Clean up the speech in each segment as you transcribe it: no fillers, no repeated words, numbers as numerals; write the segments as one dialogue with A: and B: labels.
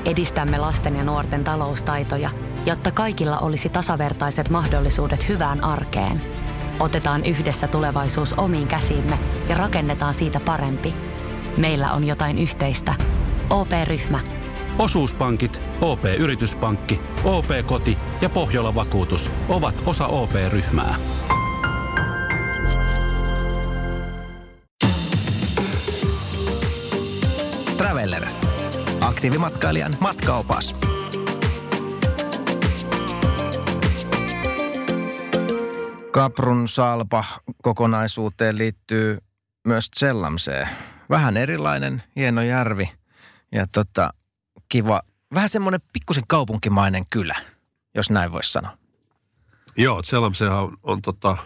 A: Edistämme lasten ja nuorten taloustaitoja, jotta kaikilla olisi tasavertaiset mahdollisuudet hyvään arkeen. Otetaan yhdessä tulevaisuus omiin käsiimme ja rakennetaan siitä parempi. Meillä on jotain yhteistä. OP-ryhmä.
B: Osuuspankit, OP-yrityspankki, OP-koti ja Pohjola-vakuutus ovat osa OP-ryhmää.
C: Traveller. Aktiivimatkailijan matkaopas. Kaprun salpa kokonaisuuteen liittyy myös Zellamsee. Vähän erilainen, hieno järvi ja kiva, vähän semmoinen pikkusen kaupunkimainen kylä, jos näin voisi sanoa.
D: Joo, Zellamseehan on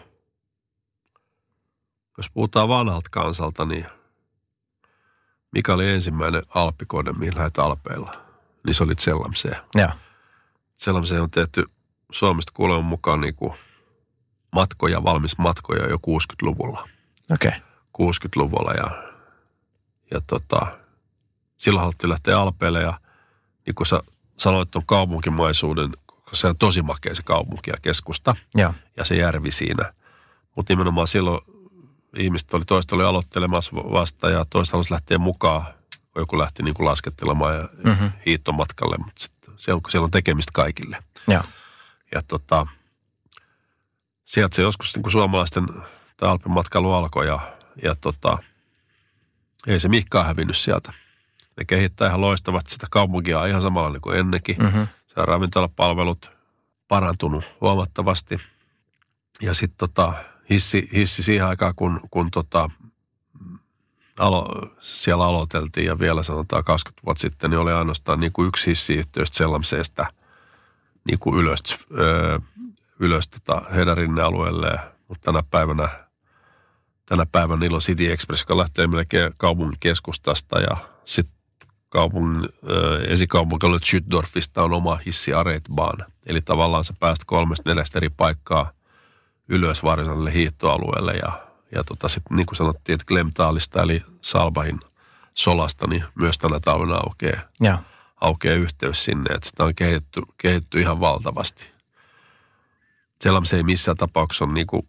D: jos puhutaan vanhalta kansalta, niin mikä oli ensimmäinen alppikohde, mihin lähdet Alpeilla, niin se oli Zellamsee.
C: Joo.
D: Zellamsee on tehty Suomesta kuuleman mukaan niin kuin valmis matkoja jo 60-luvulla.
C: Okei.
D: 60-luvulla ja silloin haluttiin lähteä Alpeille ja niin kuin sä sanoit tuon kaupunkimaisuuden, koska se on tosi makea se kaupunki ja keskusta.
C: Joo.
D: Ja se järvi siinä. Mutta nimenomaan silloin ihmiset toista oli aloittelemassa vasta ja toista halusi lähteä mukaan, kun joku lähti niin kuin laskettelemaan ja hiihtomatkalle, mutta sitten siellä on tekemistä kaikille.
C: Joo.
D: Ja sieltä se joskus niin kuin suomalaisten alppimatkailu alkoi ja ei se mihinkään hävinnyt sieltä. Ne kehittää ihan loistavat sitä kaupunkia ihan samalla kuin ennenkin. Siellä on ravintolapalvelut parantunut huomattavasti. Ja sitten hissi siihen aikaan, kun siellä aloiteltiin ja vielä sanotaan 20 vuotta sitten, niin oli ainoastaan niin kuin yksi hissiyhteys Zellamseestä niin kuin ylös Hedarinne alueelle. Mutta tänä päivänä niillä on City Express, joka lähtee melkein kaupungin keskustasta ja sitten kaupungin esikaupunkialue Schüttorfista on oma hissi Aretbahn. Eli tavallaan sä pääst 3-4 eri paikkaa ylös varsinaiselle hiihtoalueelle ja sitten niin kuin sanottiin, että Glemtalista eli Salbahin solasta, niin myös tänä talvena aukeaa yhteys sinne, että sitä on kehitetty ihan valtavasti. Zellamsee ei missään tapauksessa on niinku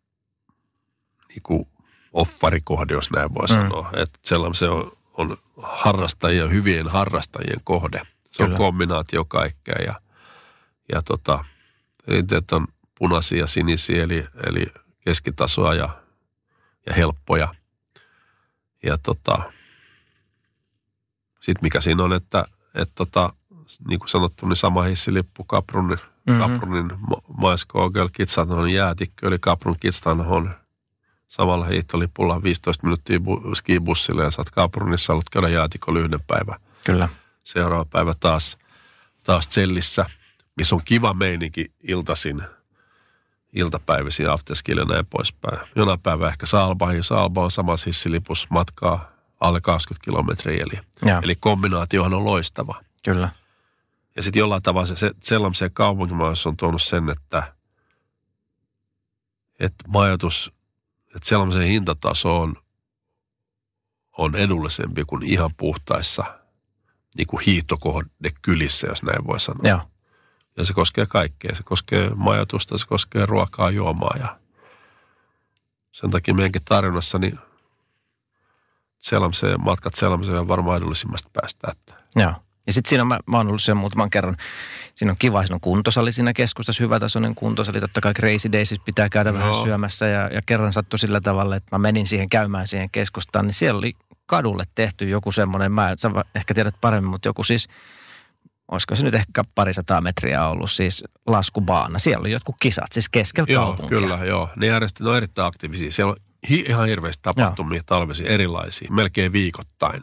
D: offarikohde, jos näin voi sanoa. Että Zellamsee on harrastajien, hyvien harrastajien kohde. Se on kombinaatio kaikkea ja rinteet on punaisia ja sinisiä, eli keskitasoa ja helppoja. Ja sitten mikä siinä on, että niin kuin sanottu, niin sama hissilippu Kaprunin Maiskogel Kitsanhon jäätikkö, eli Kaprun Kitsanhon samalla hiihtolipulla 15 minuuttia skibussille ja saat Kaprunissa, haluat käydä jäätikolla yhden päivän.
C: Kyllä.
D: Seuraava päivä taas Zellissä, missä on kiva meininki iltapäivisin afterskille ja näin poispäin. Jonain päivä ehkä Salba on samassa hissilipussa matkaa alle 20 kilometriä, eli kombinaatiohan on loistava.
C: Kyllä.
D: Ja sitten jollain tavalla se Zellamseen kaupunkimaisuus on tuonut sen, että majoitus, että Zellamseen hintataso on edullisempi kuin ihan puhtaissa niin kuin hiihtokohdekylissä, jos näin voi sanoa.
C: Joo.
D: Ja se koskee kaikkea. Se koskee majoitusta, se koskee ruokaa, juomaa ja sen takia meidänkin tarjonnassa niin matkat Zellamseen on varmaan edullisimmasta päästä.
C: Joo. Ja sitten siinä mä oon ollut sen muutaman kerran. Siinä on kiva, siinä on kuntosali siinä keskustassa, hyvätasoinen kuntosali. Totta kai Crazy Daysissa pitää käydä vähän syömässä ja kerran sattui sillä tavalla, että mä menin käymään siihen keskustaan, niin siellä oli kadulle tehty joku semmoinen, sä ehkä tiedät paremmin, mutta joku siis, olisiko se nyt ehkä 200 metriä ollut, siis laskubaana. Siellä oli jotkut kisat, siis keskellä kaupunkia.
D: Kyllä, joo. Ne järjestöt on erittäin aktiivisia. Siellä on ihan hirveästi tapahtumia talvisia, erilaisia, melkein viikoittain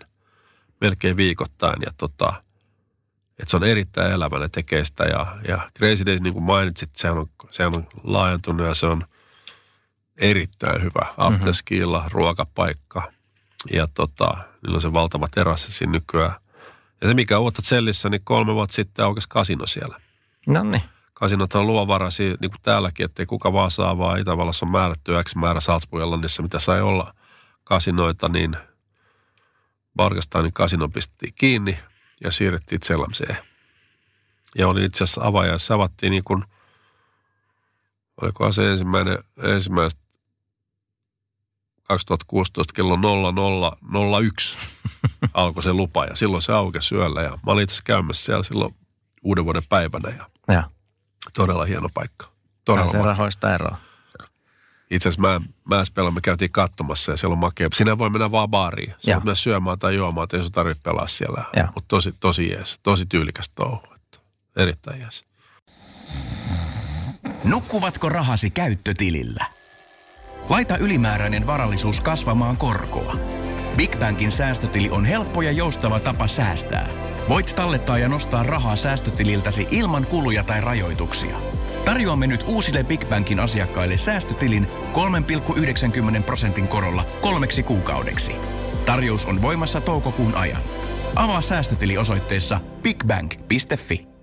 D: ja että se on erittäin elävä, ne tekee sitä ja Crazy Days, niin kuin mainitsit, sehän on laajentunut ja se on erittäin hyvä afterskilla, ruokapaikka ja niillä on se valtava terassi siinä nykyään. Ja se mikä uutta Zellissä, niin 3 vuotta sitten aukesi kasino siellä.
C: Noniin.
D: Kasinot on luovaraisia, niin kuin täälläkin, ettei kuka vaan saa, vaan Itävallassa on määrätty X määrä Salzburg-Irlannissa, mitä sai olla kasinoita, niin Bargasteinin kasino pistettiin kiinni ja siirrettiin Zellamseen. Ja oli itse asiassa avajaisissa, avattiin niin kuin, olikohan se ensimmäistä 2016 kello 00:01 alkoi se lupa ja silloin se aukesi yöllä ja mä olin itse asiassa käymässä siellä silloin uuden vuoden päivänä ja todella hieno paikka. Todella
C: se rahoista eroa.
D: Itse asiassa Mäespelä me käytiin katsomassa ja siellä on makea. Sinä voi mennä vaan baariin. Sä voit myös syömään tai juomaan, että ei sun tarvitse pelaa siellä. Mutta tosi jees, tosi tyylikäs touhu. Erittäin jees.
E: Nukkuvatko rahasi käyttötilillä? Laita ylimääräinen varallisuus kasvamaan korkoa. Big Bankin säästötili on helppo ja joustava tapa säästää. Voit tallettaa ja nostaa rahaa säästötililtäsi ilman kuluja tai rajoituksia. Tarjoamme nyt uusille Big Bankin asiakkaille säästötilin 3,90% korolla 3 kuukaudeksi. Tarjous on voimassa toukokuun ajan. Avaa säästötili osoitteessa bigbank.fi.